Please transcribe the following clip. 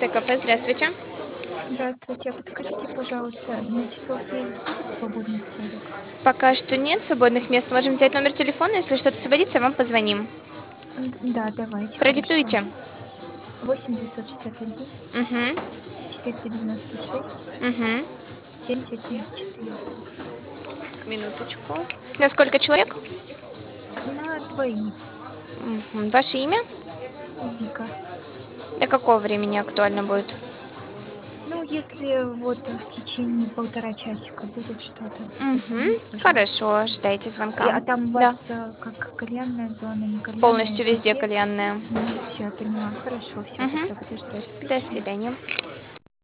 Ромашковское кафе. Здравствуйте. Здравствуйте. А подскажите, пожалуйста, на часов 9 будет свободный столик? Пока что нет свободных мест. Можем взять номер телефона. Если что-то освободится, вам позвоним. Да, давайте, хорошо. Продиктуйте. 8 961 Угу. 496 Угу. 7104. Минуточку. На сколько человек? На двоих. Ваше имя? Вика. До какого времени актуально будет? Ну, если вот в течение полтора часика будет что-то, то Угу. позвоните, пожалуйста. Хорошо, ждайте звонка. А там у вас Да, как кальянная зона, не кальянная, полностью везде везде? кальянная. Все, я поняла. Хорошо, все, Угу. тогда буду ждать. До Спасибо. свидания.